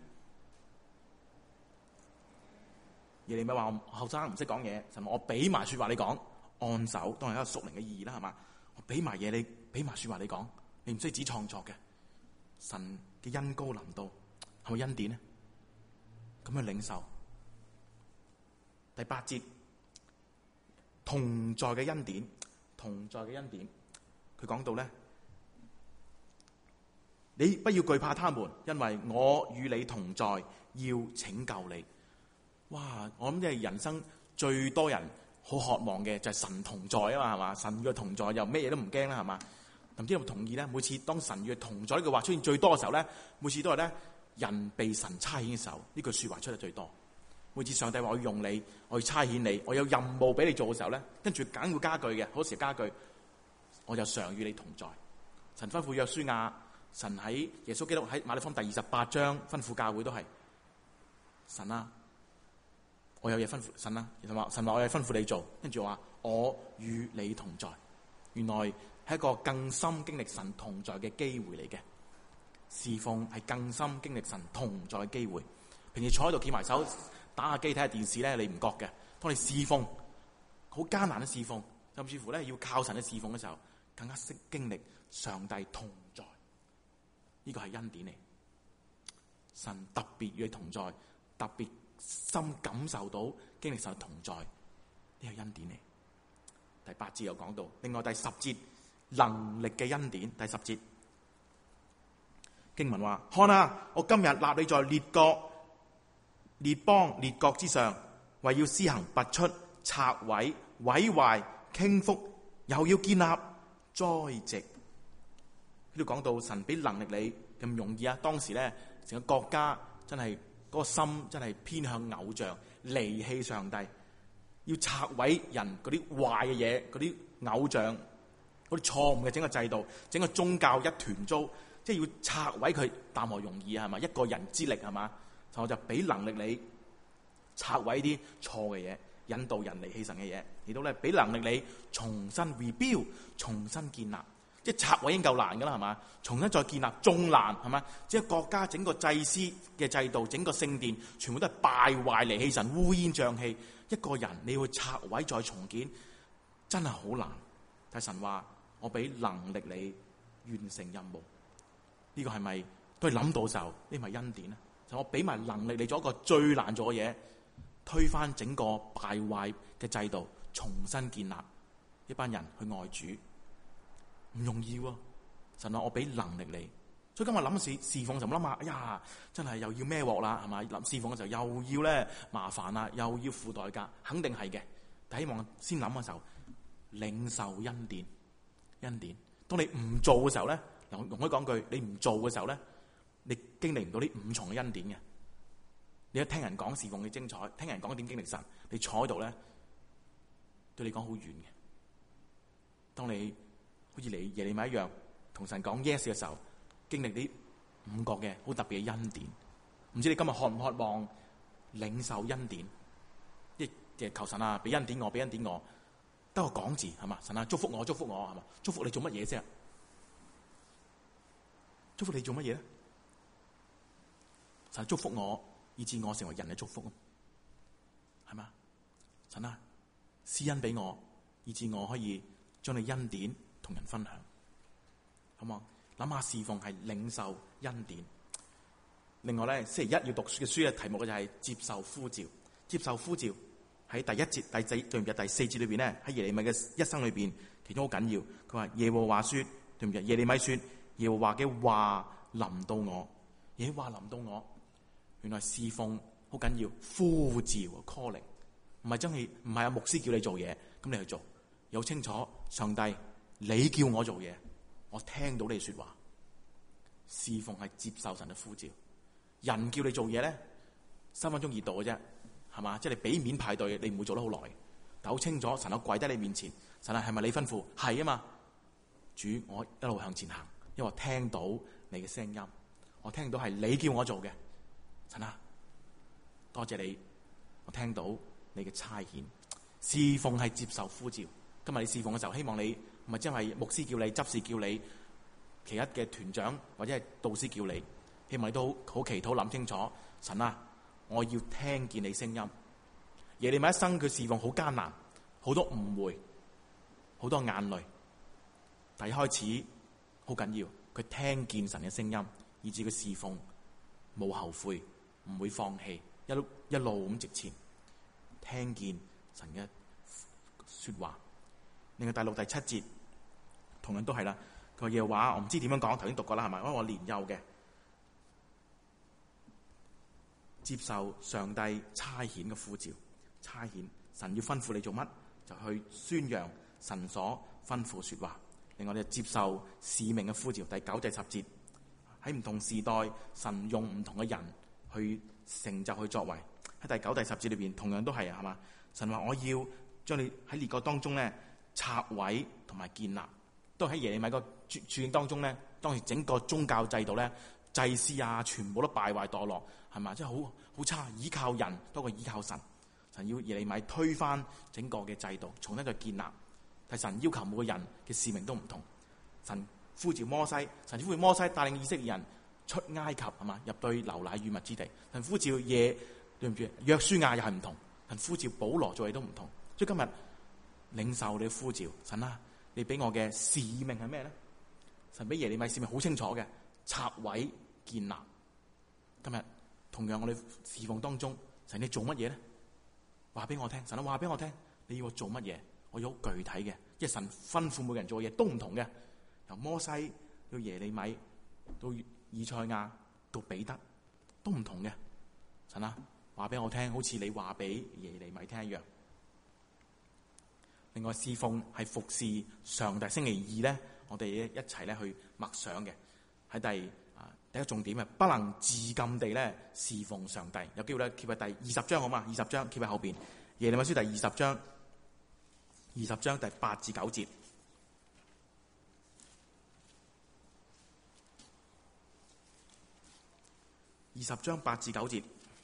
耶利米話後生唔識講嘢，神話我俾埋說話你講，按手當然係一個屬靈嘅意義啦，係嘛？我俾埋嘢你，俾埋說話你講，你唔需要只創作嘅。神嘅恩膏臨到，係咪恩典呢？咁去領受。第8節，同在嘅恩典，佢講到咧，你不要懼怕他們，因為我與你同在，要拯救你。哇！我諗即係人生最多人好渴望嘅就係神同在啊嘛，係嘛？神與佢同在，又咩嘢都唔驚啦，係嘛？唔知有冇同意咧？每次當神與佢同在呢句話出現最多嘅時候咧，每次都係咧人被神差遣嘅時候，呢句說話出得最多。每次上帝話我要用你，我要差遣你，我有任務俾你做嘅時候咧，跟住梗會加句嘅，好時加句，我就常與你同在。神吩咐約書亞，神喺耶穌基督喺馬太福音第28章吩咐教會都係神啊， 我有嘢吩咐神啦，神話我有嘢吩咐你做，跟住話我與你同在。原來係一個更深經歷神同在嘅機會嚟嘅，侍奉係更深經歷神同在嘅機會。平時坐喺度企埋手打下機睇下電視咧，你唔覺嘅。當你侍奉好艱難嘅侍奉，甚至乎咧要靠神嘅侍奉嘅時候，更加識經歷上帝同在。呢個係恩典嚟，神特別與你同在，特別深感受到經歷神同在，呢個恩典嚟。第8節又講到，另外第10節能力嘅恩典。第10節經文話：看啊，我今日立你在列國、列邦、列國之上，為要施行拔出、拆毀、毀壞、傾覆，又要建立、栽植。呢度講到神俾能力你咁容易啊！當時咧成個國家真係嗰個心真係偏向偶像，離棄上帝，要拆毀人嗰啲壞嘅嘢，嗰啲偶像，嗰啲錯誤嘅整個制度，整個宗教一團糟，即係要拆毀佢，談何容易啊？係嘛，一個人之力係嘛，我就俾能力你拆毀啲錯嘅嘢，引導人離棄神嘅嘢，嚟到咧俾能力你重新 rebuild， 重新建立。即係拆毀已經夠難㗎啦，係嘛？重新再建立仲難，係嘛？即係國家整個祭司嘅制度，整個聖殿全部都係敗壞離棄神，烏煙瘴氣。一個人你要去拆毀再重建，真係好難。但係神話我俾能力你完成任務，呢個係咪都係諗到時候？呢咪恩典咧？就我俾埋能力你做一個最難做嘅嘢，推翻整個敗壞嘅制度，重新建立一班人去愛主。唔容易喎，神話我俾能力你，所以今日諗侍奉就唔諗下，哎呀，真係又要孭鑊啦，係咪？諗侍奉嘅時候又要咧麻煩啦，又要付代價，肯定係嘅。但希望先諗嘅時候，領受恩典，恩典。當你唔做嘅時候咧，容許講句，你唔做嘅時候咧，你經歷唔到呢5重嘅恩典嘅。你一聽人講侍奉嘅精彩，聽人講點經歷神，你坐喺度咧，對你講好遠嘅。當你好似你耶利米一樣，同神講 yes 嘅時候，經歷呢5個嘅好特別嘅恩典。唔知你今日渴唔渴望領受恩典？即係求神啊，俾恩典我，俾恩典我，得個講字係嘛？神啊，祝福我，祝福我係嘛？祝福你做乜嘢啫？祝福你做乜嘢咧？神祝福我，以致我成為人嘅祝福，係嘛？神啊，施恩俾我，以致我可以將你恩典同人分享，好冇？諗下侍奉係領受恩典。另外咧，星期一要讀書嘅書嘅題目嘅就係接受呼召。接受呼召喺第1節、第4節裏邊咧，喺耶利米嘅一生裏邊，其中好緊要。佢話耶和華說，對唔住，耶利米說，耶和華嘅話臨到我，耶和華臨到我。原來侍奉好緊要，呼召 calling， 唔係阿牧師叫你做嘢，咁你去做，有清楚上帝。你叫我做嘢，我聽到你說話。侍奉係接受神嘅呼召。人叫你做嘢咧，3分鐘熱度嘅啫，係嘛？即係你俾面派對，你唔會做得好耐。但好清楚，神我跪低你面前，神係咪你吩咐？係啊嘛。主，我一路向前行，因為我聽到你嘅聲音，我聽到係你叫我做嘅。神啊，多謝你，我聽到你嘅差遣。侍奉係接受呼召。今日你侍奉嘅時候，希望你唔係真係牧師叫你、執事叫你、其他嘅團長或者係導師叫你，希望你都好祈禱諗清楚。神啊，我要聽見你聲音。耶利米一生佢侍奉好艱難，好多誤會，好多眼淚。但一開始好緊要，佢聽見神嘅聲音，以致佢侍奉冇後悔，唔會放棄，一路咁直前，聽見神嘅說話。另外第6、第7節同樣都係啦。佢話耶和華，我唔知點樣講，頭先讀過啦，係咪？因為我年幼嘅，接受上帝差遣嘅呼召，差遣神要吩咐你做乜，就去宣揚神所吩咐說話。另外你就接受使命嘅呼召。第9、第10節喺唔同時代，神用唔同嘅人去成就去作為。喺第9、第10節裏邊，同樣都係嘛？神話我要將你喺列國當中咧拆毀同埋建立，都喺耶利米個處境當中咧。當時整個宗教制度咧，祭司啊，全部都敗壞墮落，係嘛？即係好差，依靠人多過依靠神。 神要耶利米推翻整個嘅制度，重新再建立。但神要求每個人嘅使命都唔同。神呼召摩西，神呼召摩西帶領以色列人出埃及，係嘛，入對流奶與蜜之地。神呼召對唔住約書亞又係唔同，神呼召保羅做嘢都唔同。所以今日領受你呼召，神啊，你俾我嘅使命係咩咧？神俾耶利米使命好清楚嘅，拆毀建立。今日同樣我哋侍奉當中，神你做乜嘢咧？話俾我聽，神啊，話俾我聽，你要我做乜嘢？我要好具體嘅，因為神吩咐每個人做嘅嘢都唔同嘅，由摩西到耶利米到以賽亞到彼得都唔同嘅。神啊，話俾我聽，好似你話俾耶利米聽一樣。另外，侍奉係服侍上帝。星期二咧，我哋一齊咧去默想嘅，喺第一個重點啊，不能自禁地咧侍奉上帝。有機會咧，揭喺第20章好嘛？20章揭喺後邊，耶利米書第20章第8至9節。20章8至9節。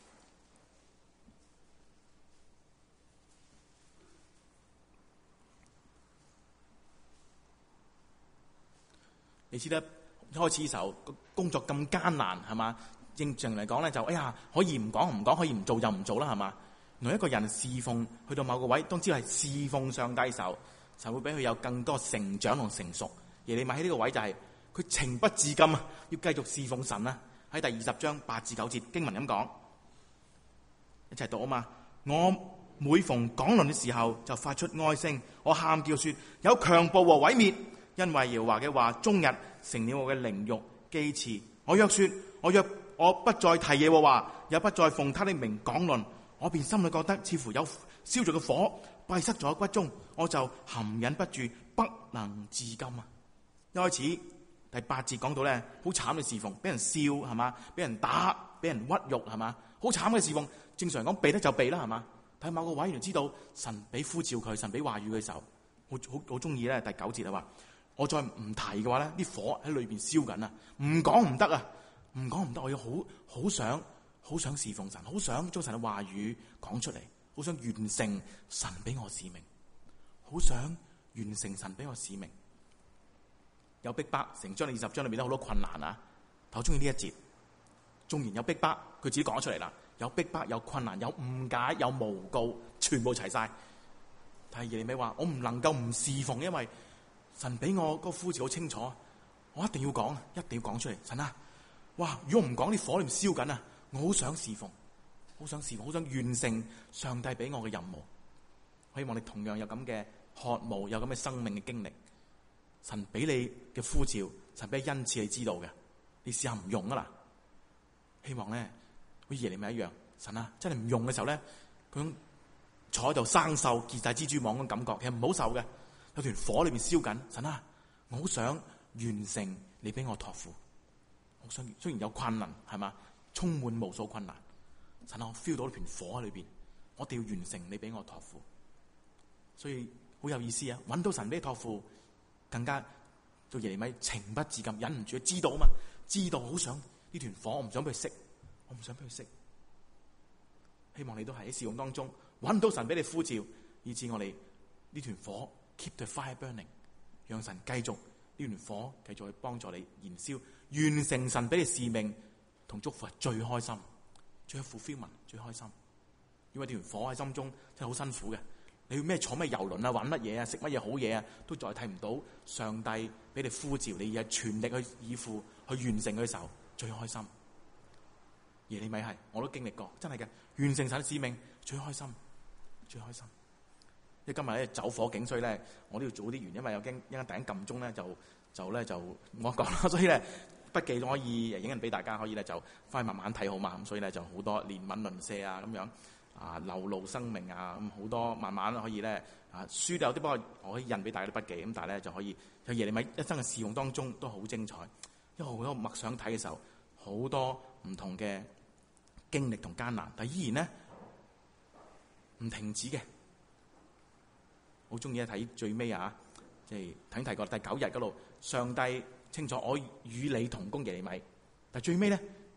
你知得一開始嘅時候工作咁艱難係嘛？正常嚟講咧就可以唔講，可以唔做就唔做啦係嘛？原來一個人侍奉去到某個位，當知道係侍奉上帝嘅時候，就會俾佢有更多成長同成熟。耶利米喺呢個位就係佢情不自禁啊，要繼續侍奉神啊。喺第20章8至9節經文咁講，一齊讀啊嘛！我每逢講論嘅時候，就發出哀聲，我喊叫說有強暴和毀滅。因為耶和華嘅話終日成了我嘅凌辱譏刺。我若說我不再提耶和華，也不再奉他的名講論，我便心裏覺得似乎有燒着嘅火閉塞咗骨中，我就含忍不住，不能自禁啊！一開始第8節講到咧，好慘嘅侍奉，俾人笑係嘛，俾人打，俾人屈辱係嘛，好慘嘅侍奉。正常嚟講避得就避啦係嘛，但係某個位原來知道神俾呼召佢，神俾話語嘅時候，好中意咧。第9節啊話，我再唔提嘅話咧，啲火喺裏邊燒緊啊！唔講唔得啊，唔講唔得，我要好想侍奉神，好想將神嘅話語講出嚟，好想完成神俾我使命，好想完成神俾我使命。有逼迫，成章20章裏面都好多困難啊！但我中意呢一節，縱然有逼迫，佢自己講出嚟啦，有逼迫，有困難，有誤解，有誣告，全部齊晒。但係耶利米話：我唔能夠唔侍奉，因為神俾我個呼召好清楚，我一定要講，一定要講出嚟。神啊，哇！如果唔講，啲火裏面燒緊啊！我好想侍奉，好想完成上帝俾我嘅任務。希望你同樣有咁嘅渴慕，有咁嘅生命嘅經歷。神俾你嘅呼召，神俾恩賜，你知道嘅，你試下唔用啊啦！希望咧，好似耶利米一樣，神啊，真係唔用嘅時候咧，嗰種坐喺度生鏽結晒蜘蛛網嘅感覺，其實唔好受嘅。有團火裏面燒緊，神啊，我好想完成你俾我託付，好想雖然有困難係嘛，充滿無數困難，神啊，我 feel 到呢團火喺裏邊，我一定要完成你俾我託付，所以好有意思啊！揾到神俾你託付，更加到耶利米情不自禁，忍唔住知道啊嘛，知道好想呢團火，我唔想俾佢熄，我唔想俾佢熄。希望你都係喺侍奉當中揾到神俾你呼召，以致我哋呢團火 keep the fire burning， 讓神繼續呢團火繼續去幫助你燃燒，完成神俾你使命同祝福係最開心，最 fulfillment 最開心。因為呢團火喺心中真係好辛苦嘅，你要咩坐咩遊輪啊，玩乜嘢啊，食乜嘢好嘢啊，都再睇唔到上帝俾你呼召，你要全力去以赴去完成佢嘅時候最開心。耶利米係我都經歷過，真係嘅，完成神使命最開心，最開心。因為今日咧走火警，所以咧我都要早啲完，因為有驚一陣撳鐘咧就我講啦，所以咧筆記都可以影印俾大家，可以咧就翻去慢慢睇好嘛。咁所以咧就好多憐憫鄰舍啊，咁樣啊流露生命啊，咁好多慢慢可以咧啊書都有啲，不過我可以印俾大家啲筆記。咁但係咧就可以有耶利米一生嘅侍奉當中都好精彩，因為好多默想睇嘅時候好多唔同嘅經歷同艱難，但依然咧唔停止嘅。好中意睇最尾啊，即係提過第9日嗰度，上帝清楚我與你同工耶利米，但最尾咧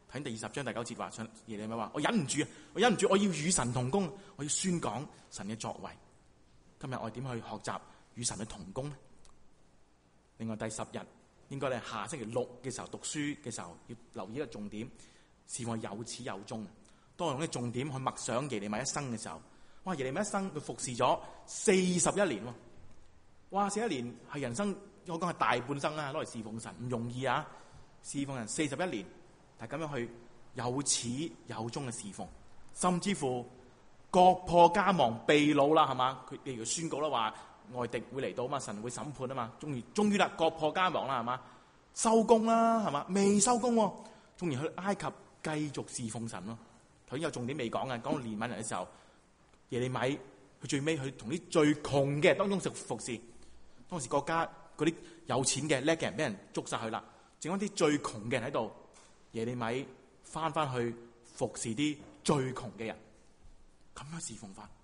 睇第20章第9節話，耶利米話：我忍唔住，我要與神同工，我要宣講神嘅作為。今日我哋點去學習與神嘅同工呢？另外第10日應該咧下星期6嘅時候讀書嘅時候，要留意一個重點，是我有始有終。當我用啲重點去默想耶利米一生嘅時候，哇！耶利米一生佢服侍咗41年喎，哇！41年係人生，我講係大半生啦，攞嚟侍奉神唔容易啊！侍奉人41年，但係咁樣去有始有終嘅侍奉，甚至乎國破家亡被擄啦，係嘛？佢譬如宣告啦，話外敵會嚟到啊嘛，神會審判啊嘛，終於啦，國破家亡啦，係嘛？收工啦，係嘛？未收工喎，終於去埃及繼續侍奉神咯。頭先有重點未講嘅，講到憐憫人嘅時候，耶利米佢最尾去同啲最窮嘅當中服侍。當時國家嗰啲有錢嘅叻嘅人俾人捉晒去啦，剩翻啲最窮嘅人喺度。耶利米翻去服侍啲最窮嘅人，咁樣侍奉法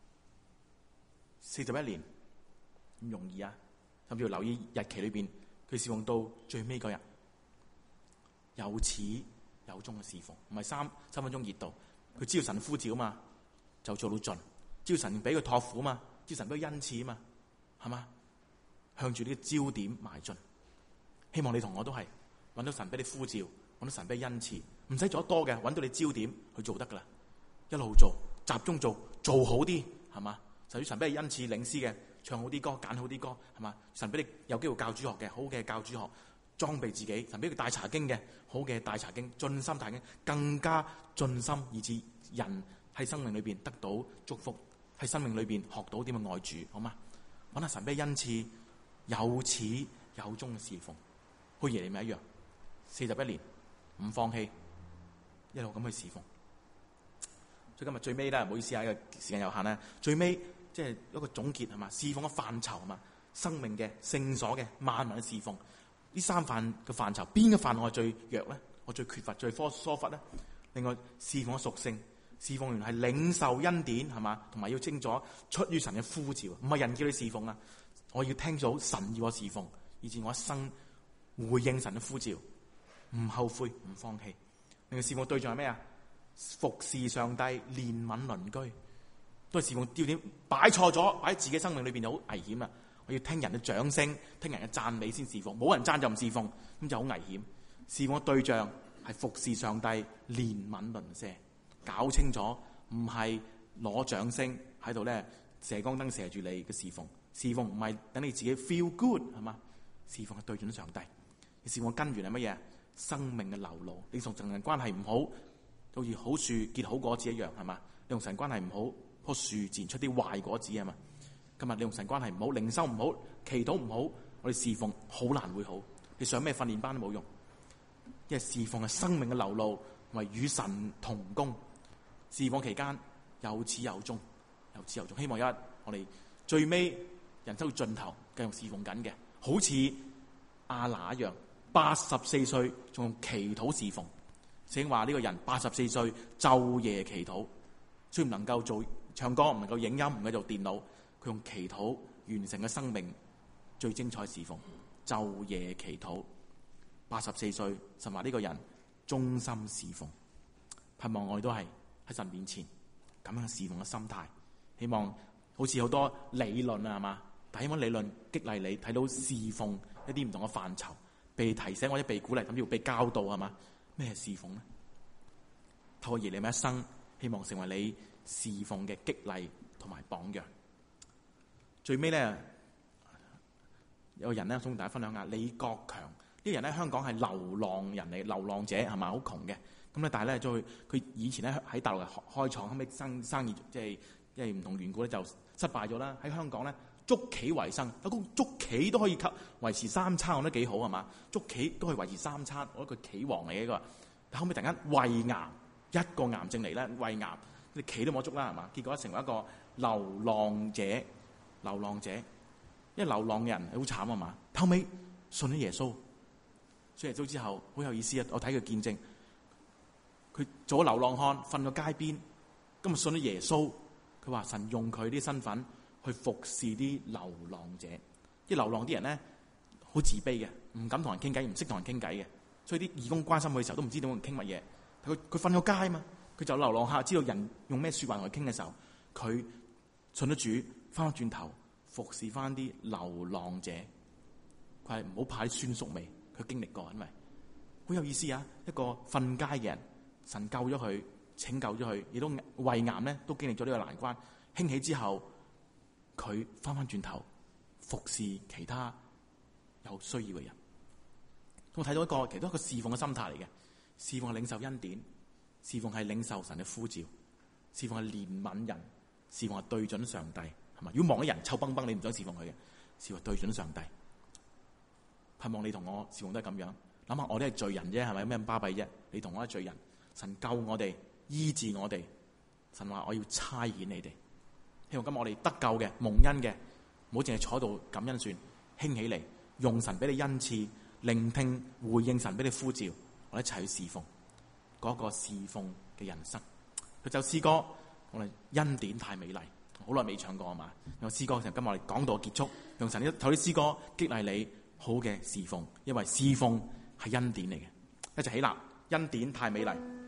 41年唔容易啊！甚至要留意日期裏邊，佢侍奉到最尾嗰日，有始有終嘅侍奉，唔係三分鐘熱度。佢知道神呼召啊嘛，就做到盡；知道神俾佢託付啊嘛，知道神俾佢恩賜啊嘛，係嘛？向住呢個焦點邁進。希望你同我都係揾到神俾你呼召，揾到神俾你恩賜，唔使做得多嘅，揾到你焦點去做得噶啦。一路做，集中做，做好啲，係嘛？甚至神俾你恩賜領詩嘅，唱好啲歌，揀好啲歌，係嘛？神俾你有機會教主學嘅，好嘅教主學，裝備自己。神俾佢帶查經嘅，好嘅帶查經，盡心帶經，更加盡心，以致人喺生命裏邊得到祝福，喺生命裏邊學到點樣愛主，好嘛？揾下神俾你恩賜，有始有終嘅侍奉，好似耶利米一樣，41年唔放棄，一路咁去侍奉。所以今日最尾咧，唔好意思啊，呢個時間有限咧，最尾即係一個總結係嘛，侍奉嘅範疇係嘛，生命嘅聖所嘅萬民嘅侍奉，呢3範嘅範疇，邊個範我係最弱咧？我最缺乏、最疏忽咧？另外侍奉嘅屬性，侍奉原來係領受恩典係嘛，同埋要清楚出於神嘅呼召，唔係人叫你侍奉啊！我要聽到神要我侍奉，以致我一生回應神嘅呼召，唔後悔唔放棄。另外侍奉對象係咩啊？服侍上帝、憐憫鄰居，都係侍奉焦點擺錯咗，擺喺自己生命裏邊就好危險啊！我要聽人嘅掌聲，聽人嘅讚美先侍奉，冇人讚就唔侍奉，咁就好危險。侍奉嘅對象係服侍上帝、憐憫鄰舍，搞清楚唔係攞掌聲喺度咧射光燈射住你嘅侍奉。侍奉唔係等你自己 feel good 係嘛？侍奉係對準上帝。侍奉嘅根源係乜嘢？生命嘅流露。你同神人關係唔好，好似好樹結好果子一樣係嘛？你同神關係唔好，棵樹自然出啲壞果子係嘛？今日你同神關係唔好，靈修唔好，祈禱唔好，我哋侍奉好難會好。你上咩訓練班都冇用，因為侍奉係生命嘅流露，為與神同工。侍奉期間有始有終，有始有終。希望有一日我哋最尾人生到盡頭繼續侍奉緊嘅，好似亞拿一樣，84歲仲用祈禱侍奉。聖經話呢個人84歲晝夜祈禱，雖然唔能夠做唱歌，唔能夠影音，唔能夠做電腦，佢用祈禱完成嘅生命最精彩侍奉，晝夜祈禱。84歲，神話呢個人忠心侍奉。盼望我哋都係喺神面前咁樣侍奉嘅心態。希望好似好多理論啊，係嘛？但希望理論激勵你睇到侍奉一啲唔同嘅範疇，被提醒或者被鼓勵，甚至乎被教導，係嘛？咩係侍奉呢？透過耶利米一生，希望成為你侍奉嘅激勵同埋榜樣。最尾咧，有個人咧，想同大家分享下李國強呢個人咧，香港係流浪人嚟，流浪者係嘛，好窮嘅。咁咧，但係咧，佢以前咧喺大陸開廠，後尾生意即係因為唔同緣故咧就失敗咗啦。喺香港咧捉棋為生，不過捉棋都可以維持3餐，我覺得幾好係嘛？捉棋都可以維持3餐，我覺得佢棋王嚟嘅一個。但後尾突然間胃癌，一個癌症嚟咧，胃癌，你棋都冇得捉啦係嘛？結果成為一個流浪者，因為流浪嘅人好慘啊嘛。後尾信咗耶穌，信耶穌之後好有意思啊！我睇佢見證，佢做咗流浪漢，瞓咗街邊，今日信咗耶穌。佢話神用佢啲身份去服侍啲流浪者，啲流浪啲人咧好自卑嘅，唔敢同人傾偈，唔識同人傾偈嘅，所以啲義工關心佢嘅時候都唔知點樣傾乜嘢。 佢瞓咗街嘛，佢就流浪下，知道人用咩説話同佢傾嘅時候，佢信咗主，翻返轉頭服侍翻啲流浪者。佢係唔好怕啲酸縮味，佢經歷過，因為好有意思啊！一個瞓街嘅人，神救咗佢，拯救咗佢，亦都胃癌咧都經歷咗呢個難關。興起之後，佢翻返轉頭服侍其他有需要嘅人。我睇到其中一個侍奉嘅心態嚟嘅，侍奉係領受恩典，侍奉係領受神嘅呼召，侍奉係憐憫人，侍奉係對準上帝，係嘛？如果望啲人臭崩崩，你唔想侍奉佢嘅，侍奉對準上帝。盼望你同我侍奉都係咁樣。諗下我哋係罪人啫，係咪有咩咁巴閉啫？你同我係罪人，神救我哋，醫治我哋，神話我要差遣你哋。希望今日我哋得救嘅蒙恩嘅，唔好淨係坐喺度感恩算，興起嚟用神俾你恩賜，聆聽回應神俾你呼召，我哋一齊去侍奉嗰個侍奉嘅人生。佢就詩歌，我哋恩典太美麗，好耐未唱過啊嘛。用詩歌嘅時候，今日我哋講道結束，用神透啲詩歌激勵你好嘅侍奉，因為侍奉係恩典嚟嘅。一齊起立，恩典太美麗。